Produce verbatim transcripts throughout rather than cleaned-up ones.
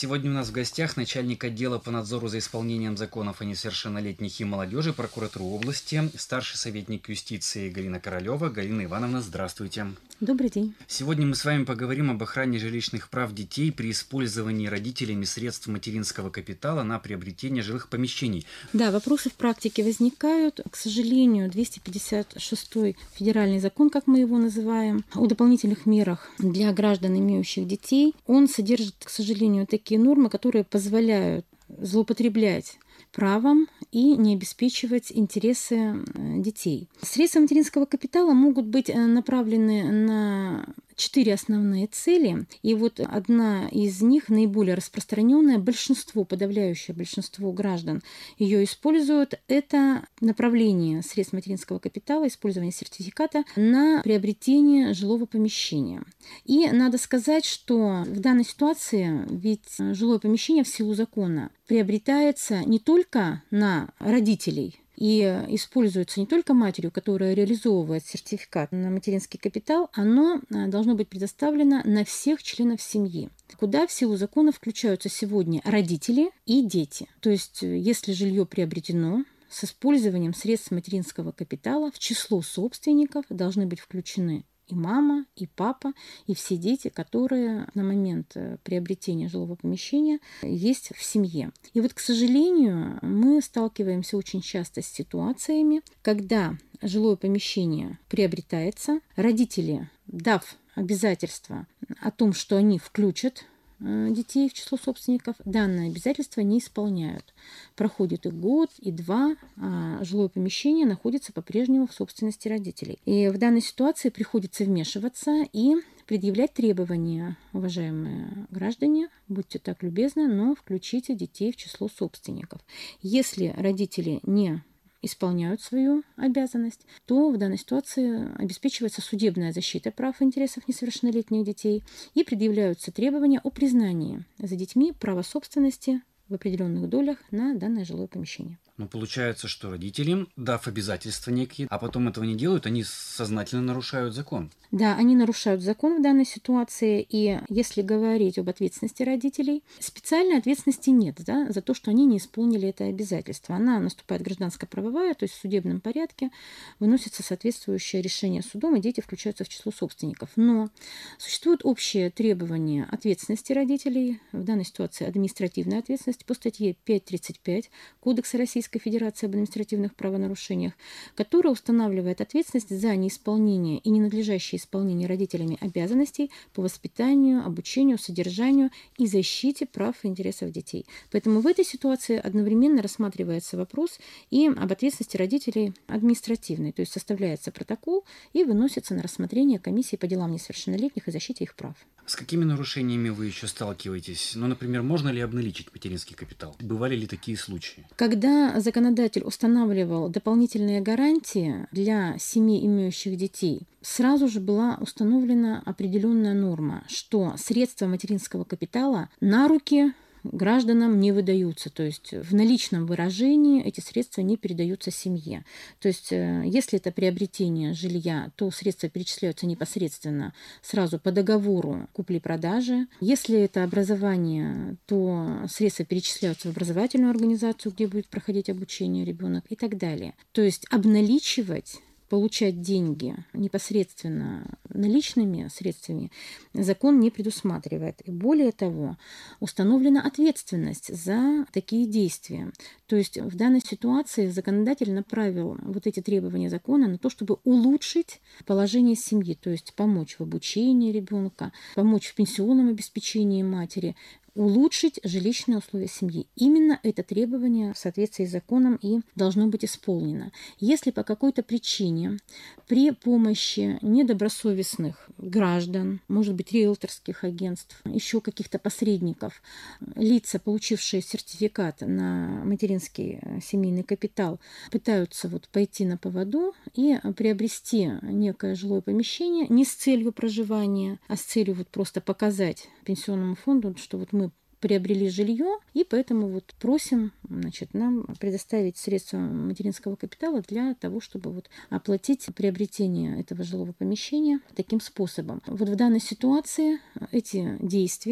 Сегодня у нас в гостях начальник отдела по надзору за исполнением законов о несовершеннолетних и молодежи прокуратуры области, старший советник юстиции Галина Королева. Галина Ивановна, здравствуйте. Добрый день. Сегодня мы с вами поговорим об охране жилищных прав детей при использовании родителями средств материнского капитала на приобретение жилых помещений. Да, вопросы в практике возникают. К сожалению, двести пятьдесят шестой федеральный закон, как мы его называем, о дополнительных мерах для граждан, имеющих детей, он содержит, к сожалению, такие нормы, которые позволяют злоупотреблять правом и не обеспечивать интересы детей. Средства материнского капитала могут быть направлены на четыре основные цели. И вот одна из них, наиболее распространенная, большинство, подавляющее большинство граждан ее используют, это направление средств материнского капитала, использование сертификата на приобретение жилого помещения. И надо сказать, что в данной ситуации ведь жилое помещение в силу закона приобретается не только на родителей, и используется не только матерью, которая реализовывает сертификат на материнский капитал, оно должно быть предоставлено на всех членов семьи, куда в силу закона включаются сегодня родители и дети. То есть, если жилье приобретено с использованием средств материнского капитала, в число собственников должны быть включены и мама, и папа, и все дети, которые на момент приобретения жилого помещения есть в семье. И вот, к сожалению, мы сталкиваемся очень часто с ситуациями, когда жилое помещение приобретается, родители, дав обязательство о том, что они включат детей в число собственников, данное обязательство не исполняют. Проходит и год, и два, а жилое помещение находится по-прежнему в собственности родителей. И в данной ситуации приходится вмешиваться и предъявлять требования: уважаемые граждане, будьте так любезны, но включите детей в число собственников. Если родители не исполняют свою обязанность, то в данной ситуации обеспечивается судебная защита прав и интересов несовершеннолетних детей и предъявляются требования о признании за детьми права собственности в определенных долях на данное жилое помещение. Но получается, что родители, дав обязательства некие, а потом этого не делают, они сознательно нарушают закон. Да, они нарушают закон в данной ситуации, и если говорить об ответственности родителей, специальной ответственности нет, да, за то, что они не исполнили это обязательство. Она наступает гражданско-правовая, то есть в судебном порядке выносится соответствующее решение судом, и дети включаются в число собственников. Но существуют общие требования ответственности родителей, в данной ситуации административная ответственность по статье пятьсот тридцать пять Кодекса Российской Федерации об административных правонарушениях, которая устанавливает ответственность за неисполнение и ненадлежащее исполнение родителями обязанностей по воспитанию, обучению, содержанию и защите прав и интересов детей. Поэтому в этой ситуации одновременно рассматривается вопрос и об ответственности родителей административной, то есть составляется протокол и выносится на рассмотрение комиссии по делам несовершеннолетних и защите их прав. С какими нарушениями вы еще сталкиваетесь? Ну, например, можно ли обналичить материнский капитал? Бывали ли такие случаи? Когда законодатель устанавливал дополнительные гарантии для семей, имеющих детей, сразу же была установлена определенная норма, что средства материнского капитала на руки гражданам не выдаются, то есть в наличном выражении эти средства не передаются семье. То есть если это приобретение жилья, то средства перечисляются непосредственно сразу по договору купли-продажи. Если это образование, то средства перечисляются в образовательную организацию, где будет проходить обучение ребенок и так далее. То есть обналичивать, получать деньги непосредственно наличными средствами закон не предусматривает. И более того, установлена ответственность за такие действия. То есть в данной ситуации законодатель направил вот эти требования закона на то, чтобы улучшить положение семьи, то есть помочь в обучении ребенка, помочь в пенсионном обеспечении матери, улучшить жилищные условия семьи. Именно это требование в соответствии с законом и должно быть исполнено. Если по какой-то причине при помощи недобросовестных граждан, может быть, риэлторских агентств, еще каких-то посредников, лица, получившие сертификат на материнский семейный капитал, пытаются вот пойти на поводу и приобрести некое жилое помещение не с целью проживания, а с целью вот просто показать пенсионному фонду, что вот мы приобрели жилье, и поэтому вот просим, значит, нам предоставить средства материнского капитала для того, чтобы вот оплатить приобретение этого жилого помещения таким способом. Вот в данной ситуации эти действия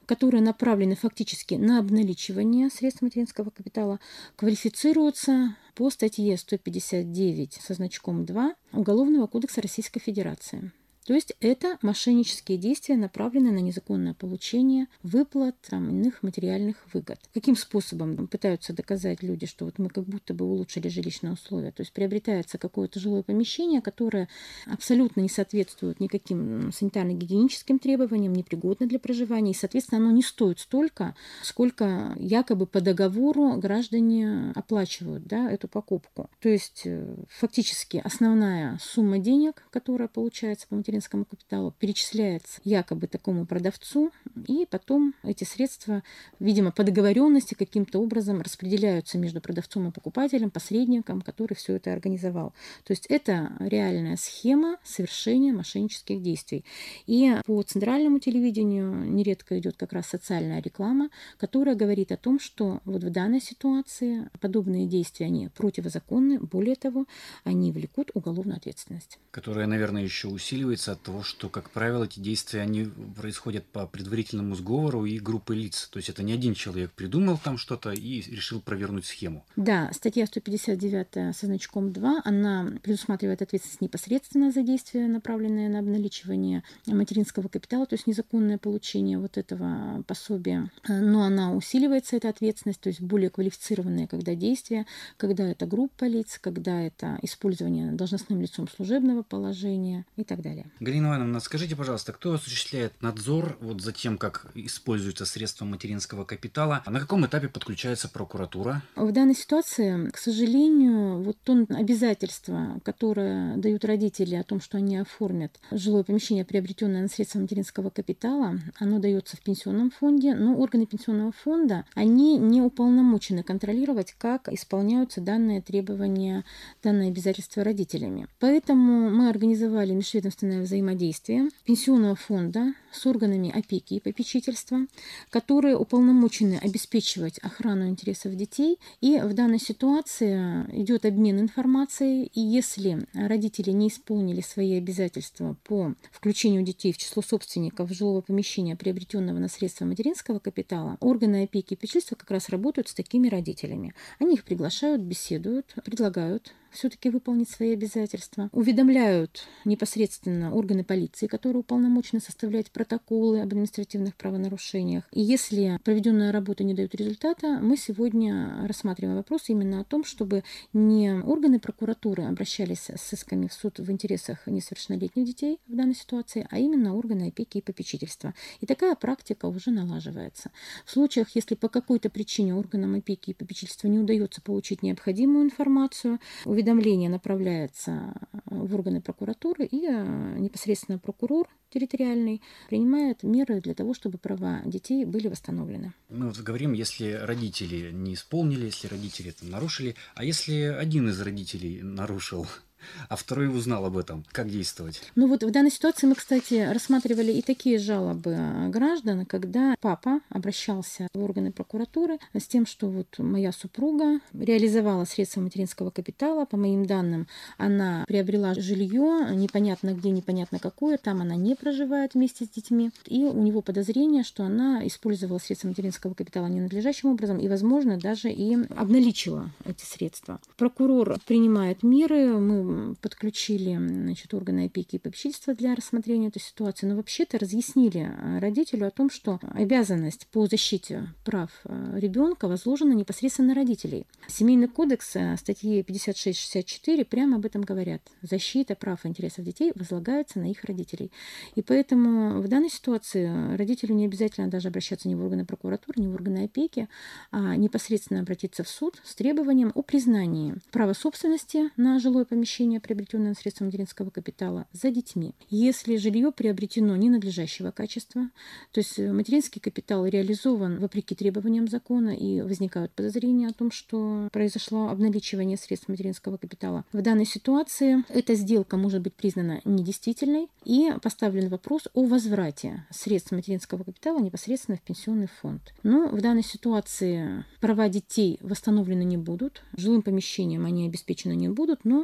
которые направлены фактически на обналичивание средств материнского капитала, квалифицируются по статье сто пятьдесят девять со значком два Уголовного кодекса Российской Федерации. То есть это мошеннические действия, направленные на незаконное получение выплат, там, иных материальных выгод. Каким способом пытаются доказать люди, что вот мы как будто бы улучшили жилищные условия? То есть приобретается какое-то жилое помещение, которое абсолютно не соответствует никаким санитарно-гигиеническим требованиям, непригодно для проживания, и, соответственно, оно не стоит столько, сколько якобы по договору граждане оплачивают, да, эту покупку. То есть фактически основная сумма денег, которая получается по материальному капиталу, перечисляется якобы такому продавцу, и потом эти средства, видимо, по договоренности каким-то образом распределяются между продавцом и покупателем, посредником, который все это организовал. То есть это реальная схема совершения мошеннических действий. И по центральному телевидению нередко идет как раз социальная реклама, которая говорит о том, что вот в данной ситуации подобные действия, они противозаконны, более того, они влекут уголовную ответственность. Которая, наверное, еще усиливается от того, что, как правило, эти действия, они происходят по предварительному сговору и группы лиц. То есть это не один человек придумал там что-то и решил провернуть схему. Да, статья сто пятьдесят девять со значком два, она предусматривает ответственность непосредственно за действия, направленные на обналичивание материнского капитала, то есть незаконное получение вот этого пособия. Но она усиливается, эта ответственность, то есть более квалифицированные, когда действия, когда это группа лиц, когда это использование должностным лицом служебного положения и так далее. Галина Ивановна, скажите, пожалуйста, кто осуществляет надзор вот за тем, как используются средства материнского капитала? А на каком этапе подключается прокуратура? В данной ситуации, к сожалению, вот то обязательство, которое дают родители о том, что они оформят жилое помещение, приобретенное на средства материнского капитала, оно дается в пенсионном фонде, но органы пенсионного фонда, они не уполномочены контролировать, как исполняются данные требования, данные обязательства родителями. Поэтому мы организовали межведомственное взаимодействие пенсионного фонда с органами опеки и попечительства, которые уполномочены обеспечивать охрану интересов детей. И в данной ситуации идет обмен информацией. И если родители не исполнили свои обязательства по включению детей в число собственников жилого помещения, приобретенного на средства материнского капитала, органы опеки и попечительства как раз работают с такими родителями. Они их приглашают, беседуют, предлагают все-таки выполнить свои обязательства, уведомляют непосредственно органы полиции, которые уполномочены составлять протоколы об административных правонарушениях. И если проведенная работа не дает результата, мы сегодня рассматриваем вопрос именно о том, чтобы не органы прокуратуры обращались с исками в суд в интересах несовершеннолетних детей в данной ситуации, а именно органы опеки и попечительства. И такая практика уже налаживается. В случаях, если по какой-то причине органам опеки и попечительства не удается получить необходимую информацию, уведомление направляется в органы прокуратуры, и непосредственно прокурор территориальный принимает меры для того, чтобы права детей были восстановлены. Мы вот говорим, если родители не исполнили, если родители это нарушили, а если один из родителей нарушил, а второй узнал об этом, как действовать? Ну вот в данной ситуации мы, кстати, рассматривали и такие жалобы граждан, когда папа обращался в органы прокуратуры с тем, что вот моя супруга реализовала средства материнского капитала, по моим данным, она приобрела жилье, непонятно где, непонятно какое, там она не проживает вместе с детьми, и у него подозрение, что она использовала средства материнского капитала ненадлежащим образом и, возможно, даже и обналичила эти средства. Прокурор принимает меры, мы подключили, значит, органы опеки и попечительства для рассмотрения этой ситуации, но вообще-то разъяснили родителю о том, что обязанность по защите прав ребенка возложена непосредственно на родителей. Семейный кодекс статьи пятьдесят шесть шестьдесят четыре прямо об этом говорят. Защита прав и интересов детей возлагается на их родителей. И поэтому в данной ситуации родителю не обязательно даже обращаться ни в органы прокуратуры, ни в органы опеки, а непосредственно обратиться в суд с требованием о признании права собственности на жилое помещение, приобретенное на средства материнского капитала, за детьми. Если жилье приобретено ненадлежащего качества, то есть материнский капитал реализован вопреки требованиям закона и возникают подозрения о том, что произошло обналичивание средств материнского капитала, в данной ситуации эта сделка может быть признана недействительной и поставлен вопрос о возврате средств материнского капитала непосредственно в пенсионный фонд. Но в данной ситуации права детей восстановлены не будут, жилым помещением они обеспечены не будут, но будут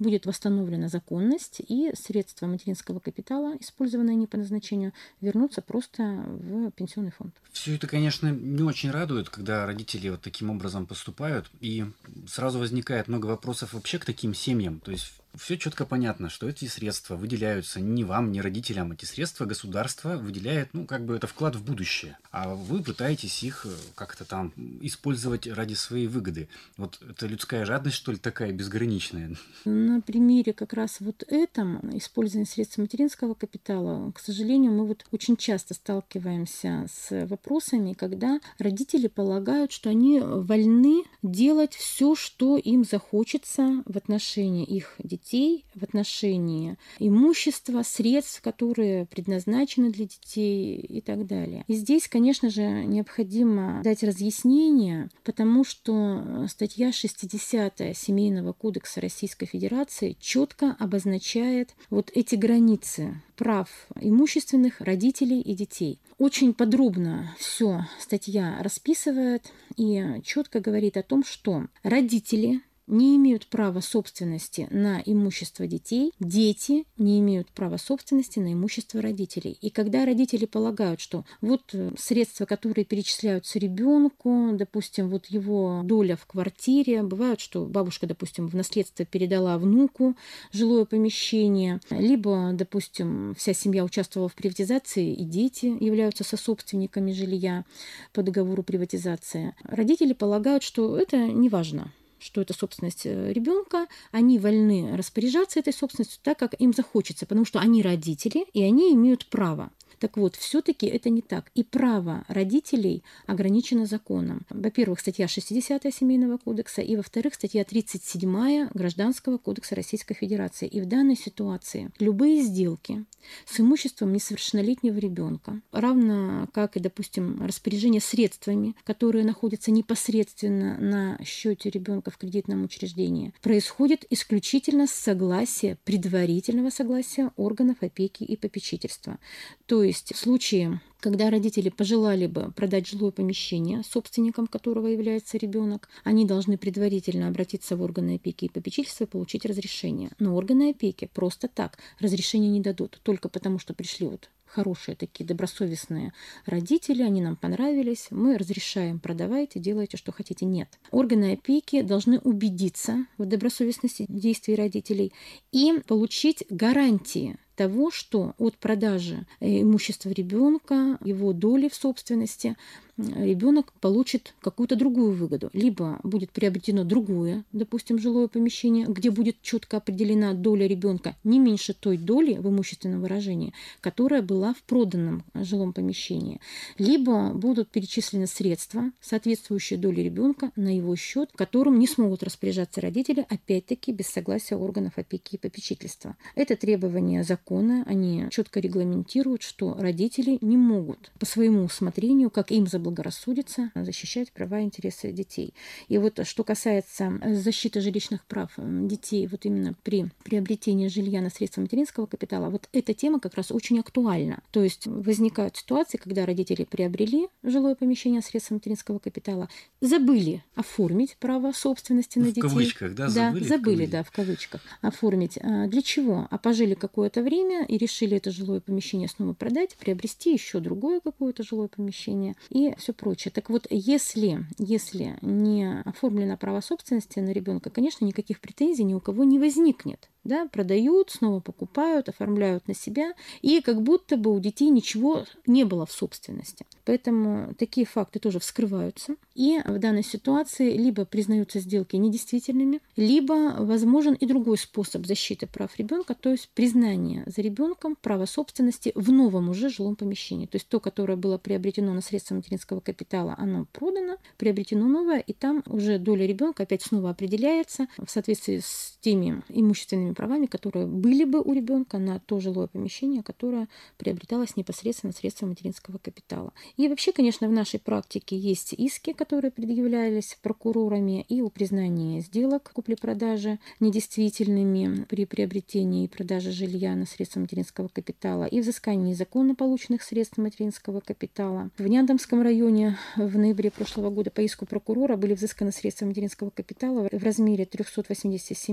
будет восстановлена законность, и средства материнского капитала, использованные не по назначению, вернутся просто в пенсионный фонд. Все это, конечно, не очень радует, когда родители вот таким образом поступают, и сразу возникает много вопросов вообще к таким семьям. То есть все четко понятно, что эти средства выделяются не вам, не родителям. Эти средства государство выделяет, ну, как бы это вклад в будущее. А вы пытаетесь их как-то там использовать ради своей выгоды. Вот это людская жадность, что ли, такая безграничная? На примере как раз вот этом, использования средств материнского капитала, к сожалению, мы вот очень часто сталкиваемся с вопросами, когда родители полагают, что они вольны делать все, что им захочется в отношении их детей, в отношении имущества, средств, которые предназначены для детей и так далее. И здесь, конечно же, необходимо дать разъяснение, потому что статья шестидесятая Семейного кодекса Российской Федерации четко обозначает вот эти границы прав имущественных родителей и детей. Очень подробно все статья расписывает и четко говорит о том, что родители не имеют права собственности на имущество детей, дети не имеют права собственности на имущество родителей. И когда родители полагают, что вот средства, которые перечисляются ребенку, допустим, вот его доля в квартире, бывает, что бабушка, допустим, в наследство передала внуку жилое помещение, либо, допустим, вся семья участвовала в приватизации, и дети являются сособственниками жилья по договору приватизации. Родители полагают, что это не важно, что это собственность ребенка, они вольны распоряжаться этой собственностью так, как им захочется, потому что они родители, и они имеют право. Так вот, все-таки это не так. И право родителей ограничено законом. Во-первых, статья шестидесятая Семейного кодекса, и во-вторых, статья тридцать седьмая Гражданского кодекса Российской Федерации. И в данной ситуации любые сделки с имуществом несовершеннолетнего ребенка, равно как и, допустим, распоряжение средствами, которые находятся непосредственно на счете ребенка в кредитном учреждении, происходит исключительно с согласия, предварительного согласия органов опеки и попечительства. То есть в случае, когда родители пожелали бы продать жилое помещение, собственником которого является ребенок, они должны предварительно обратиться в органы опеки и попечительства и получить разрешение. Но органы опеки просто так разрешение не дадут, только потому что пришли вот хорошие такие добросовестные родители, они нам понравились, мы разрешаем, продавайте, делайте, что хотите. Нет. Органы опеки должны убедиться в добросовестности действий родителей и получить гарантии того, что от продажи имущества ребенка, его доли в собственности, ребенок получит какую-то другую выгоду. Либо будет приобретено другое, допустим, жилое помещение, где будет четко определена доля ребенка не меньше той доли в имущественном выражении, которая была в проданном жилом помещении. Либо будут перечислены средства, соответствующие доле ребенка, на его счет, которым не смогут распоряжаться родители, опять-таки без согласия органов опеки и попечительства. Это требования закона, они четко регламентируют, что родители не могут по своему усмотрению, как им заблагорассудится, защищать права и интересы детей. И вот что касается защиты жилищных прав детей, вот именно при приобретении жилья на средства материнского капитала, вот эта тема как раз очень актуальна. То есть возникают ситуации, когда родители приобрели жилое помещение на средства материнского капитала, забыли оформить право собственности на в детей. В кавычках, да? Забыли? Да, забыли, в да, в кавычках. Оформить. А для чего? А пожили какое-то время и решили это жилое помещение снова продать, приобрести еще другое какое-то жилое помещение и все прочее. Так вот, если, если не оформлено право собственности на ребенка, конечно, никаких претензий ни у кого не возникнет. Да, продают, снова покупают, оформляют на себя, и как будто бы у детей ничего не было в собственности. Поэтому такие факты тоже вскрываются. И в данной ситуации либо признаются сделки недействительными, либо возможен и другой способ защиты прав ребенка, то есть признание за ребенком права собственности в новом уже жилом помещении. То есть то, которое было приобретено на средства материнского капитала, оно продано, приобретено новое, и там уже доля ребенка опять снова определяется в соответствии с теми имущественными правами, которые были бы у ребенка на то жилое помещение, которое приобреталось непосредственно средства материнского капитала. И вообще, конечно, в нашей практике есть иски, которые предъявлялись прокурорами и о признании сделок купли-продажи недействительными при приобретении и продаже жилья на средства материнского капитала и взыскании законно полученных средств материнского капитала. В Няндамском районе в ноябре прошлого года по иску прокурора были взысканы средства материнского капитала в размере триста восемьдесят семь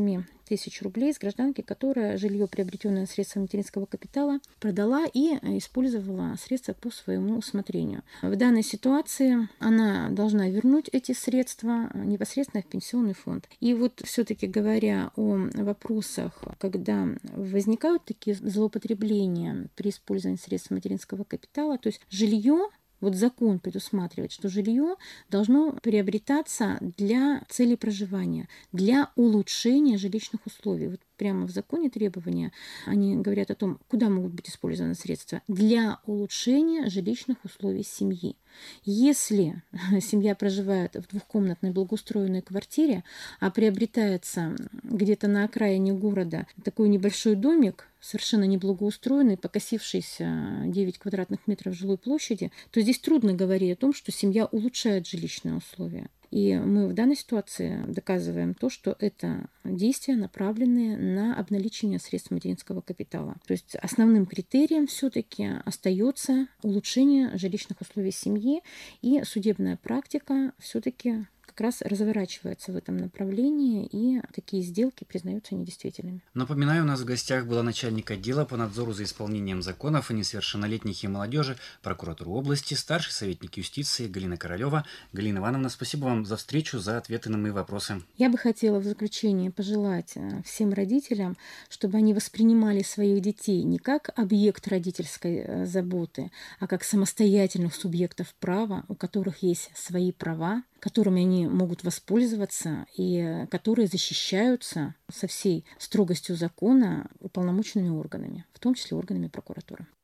тысяч рублей с гражданки, которая жилье, приобретенное средством материнского капитала, продала и использовала средства по своему усмотрению. В данной ситуации она должна вернуть эти средства непосредственно в пенсионный фонд. И вот все-таки говоря о вопросах, когда возникают такие злоупотребления при использовании средств материнского капитала, то есть жилье, вот закон предусматривает, что жилье должно приобретаться для целей проживания, для улучшения жилищных условий. Вот прямо в законе требования, они говорят о том, куда могут быть использованы средства. Для улучшения жилищных условий семьи. Если семья проживает в двухкомнатной благоустроенной квартире, а приобретается где-то на окраине города такой небольшой домик, совершенно неблагоустроенный, покосившийся девять квадратных метров жилой площади, то здесь трудно говорить о том, что семья улучшает жилищные условия. И мы в данной ситуации доказываем то, что это действия, направленные на обналичивание средств материнского капитала. То есть основным критерием все-таки остается улучшение жилищных условий семьи, и судебная практика все-таки как раз разворачивается в этом направлении, и такие сделки признаются недействительными. Напоминаю, у нас в гостях была начальник отдела по надзору за исполнением законов о несовершеннолетних и молодежи прокуратуры области, старший советник юстиции Галина Королева. Галина Ивановна, спасибо вам за встречу, за ответы на мои вопросы. Я бы хотела в заключение пожелать всем родителям, чтобы они воспринимали своих детей не как объект родительской заботы, а как самостоятельных субъектов права, у которых есть свои права, которыми они могут воспользоваться и которые защищаются со всей строгостью закона уполномоченными органами, в том числе органами прокуратуры.